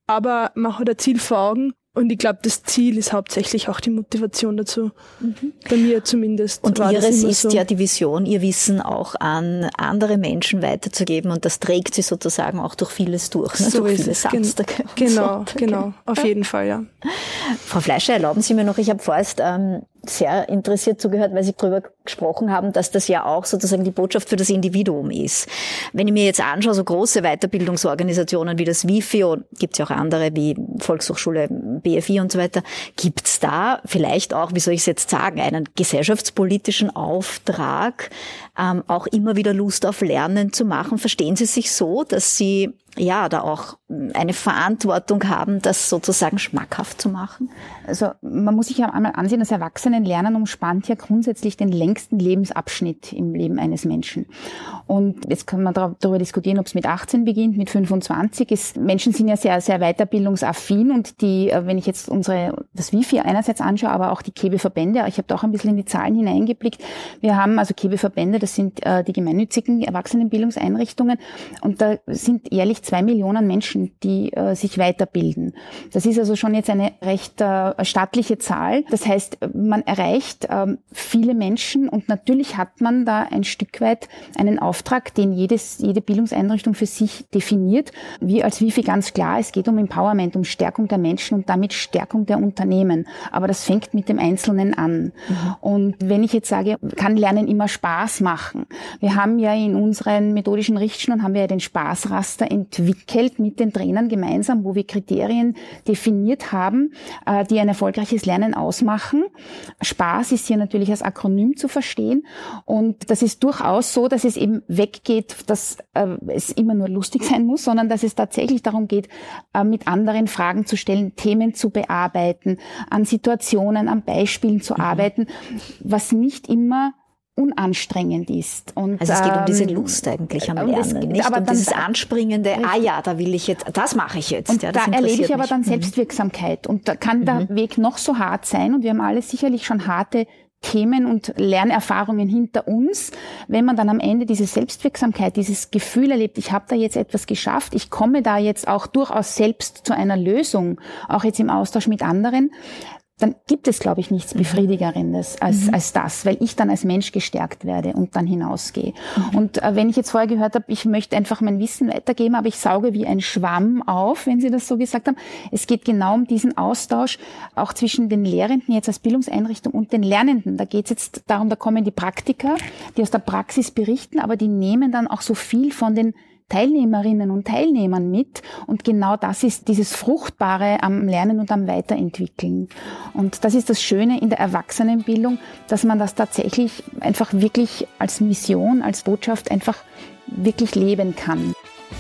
aber man hat ein Ziel vor Augen. Und ich glaube, das Ziel ist hauptsächlich auch die Motivation dazu. Bei mir zumindest. Und Ihres ist so. Ja die Vision, Ihr Wissen auch an andere Menschen weiterzugeben. Und das trägt Sie sozusagen auch durch vieles durch. Ne? So durch ist viele es. Samstage. Genau. Auf jeden Fall, ja. Frau Fleischer, erlauben Sie mir noch, ich habe vorerst sehr interessiert zugehört, weil Sie darüber gesprochen haben, dass das ja auch sozusagen die Botschaft für das Individuum ist. Wenn ich mir jetzt anschaue, so große Weiterbildungsorganisationen wie das WIFI, und gibt es ja auch andere wie Volkshochschule, BFI und so weiter, gibt es da vielleicht auch, wie soll ich es jetzt sagen, einen gesellschaftspolitischen Auftrag, auch immer wieder Lust auf Lernen zu machen? Verstehen Sie sich so, dass Sie ja da auch eine Verantwortung haben, das sozusagen schmackhaft zu machen? Also man muss sich ja einmal ansehen, das Erwachsenenlernen umspannt ja grundsätzlich den längsten Lebensabschnitt im Leben eines Menschen. Und jetzt kann man darüber diskutieren, ob es mit 18 beginnt, mit 25. Menschen sind ja sehr, sehr weiterbildungsaffin und wenn ich jetzt das WIFI einerseits anschaue, aber auch die KEBE-Verbände, ich habe da auch ein bisschen in die Zahlen hineingeblickt. Wir haben also KEBE-Verbände, das sind die gemeinnützigen Erwachsenenbildungseinrichtungen, und da sind jährlich 2 Millionen Menschen, die sich weiterbilden. Das ist also schon jetzt eine recht stattliche Zahl. Das heißt, man erreicht viele Menschen, und natürlich hat man da ein Stück weit einen Auftrag, den jede Bildungseinrichtung für sich definiert. Wir als WIFI ganz klar, es geht um Empowerment, um Stärkung der Menschen und damit Stärkung der Unternehmen. Aber das fängt mit dem Einzelnen an. Und wenn ich jetzt sage, kann Lernen immer Spaß machen? Wir haben ja in unseren methodischen Richtschnuren haben wir ja den Spaßraster entwickelt mit den Trainern gemeinsam, wo wir Kriterien definiert haben, die ein erfolgreiches Lernen ausmachen. Spaß ist hier natürlich als Akronym zu verstehen, und das ist durchaus so, dass es eben weggeht, dass es immer nur lustig sein muss, sondern dass es tatsächlich darum geht, mit anderen Fragen zu stellen, Themen zu bearbeiten, an Situationen, an Beispielen zu arbeiten, was nicht immer unanstrengend ist. Und, also es geht um diese Lust eigentlich am Lernen, nicht aber um dieses anspringende, da will ich jetzt, das mache ich jetzt. Und ja, da erlebe ich aber dann Selbstwirksamkeit, und da kann der Weg noch so hart sein, und wir haben alle sicherlich schon harte Themen und Lernerfahrungen hinter uns. Wenn man dann am Ende diese Selbstwirksamkeit, dieses Gefühl erlebt, ich habe da jetzt etwas geschafft, ich komme da jetzt auch durchaus selbst zu einer Lösung, auch jetzt im Austausch mit anderen, dann gibt es, glaube ich, nichts Befriedigerendes als das, weil ich dann als Mensch gestärkt werde und dann hinausgehe. Und wenn ich jetzt vorher gehört habe, ich möchte einfach mein Wissen weitergeben, aber ich sauge wie ein Schwamm auf, wenn Sie das so gesagt haben. Es geht genau um diesen Austausch, auch zwischen den Lehrenden jetzt als Bildungseinrichtung und den Lernenden. Da geht es jetzt darum, da kommen die Praktiker, die aus der Praxis berichten, aber die nehmen dann auch so viel von den Teilnehmerinnen und Teilnehmern mit, und genau das ist dieses Fruchtbare am Lernen und am Weiterentwickeln. Und das ist das Schöne in der Erwachsenenbildung, dass man das tatsächlich einfach wirklich als Mission, als Botschaft einfach wirklich leben kann.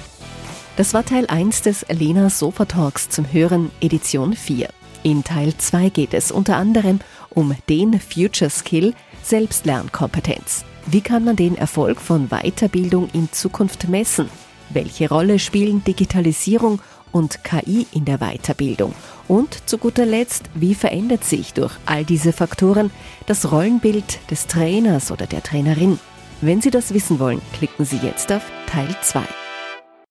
Das war Teil 1 des Lena Sofa Talks zum Hören, Edition 4. In Teil 2 geht es unter anderem um den Future Skill Selbstlernkompetenz. Wie kann man den Erfolg von Weiterbildung in Zukunft messen? Welche Rolle spielen Digitalisierung und KI in der Weiterbildung? Und zu guter Letzt, wie verändert sich durch all diese Faktoren das Rollenbild des Trainers oder der Trainerin? Wenn Sie das wissen wollen, klicken Sie jetzt auf Teil 2.